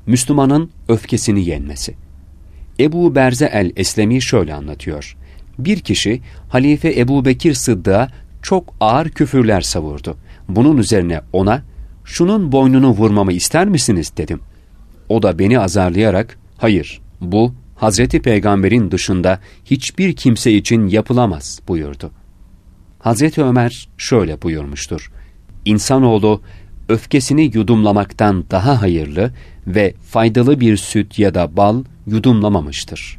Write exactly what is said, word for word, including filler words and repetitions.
Müslümanın öfkesini yenmesi. Ebu Berze el-Eslemi şöyle anlatıyor. Bir kişi Halife Ebu Bekir Sıddık'a çok ağır küfürler savurdu. Bunun üzerine ona, şunun boynunu vurmamı ister misiniz dedim. O da beni azarlayarak, hayır, bu Hazreti Peygamber'in dışında hiçbir kimse için yapılamaz buyurdu. Hazreti Ömer şöyle buyurmuştur. İnsanoğlu öfkesini yudumlamaktan daha hayırlı ve faydalı bir süt ya da bal yudumlamamıştır.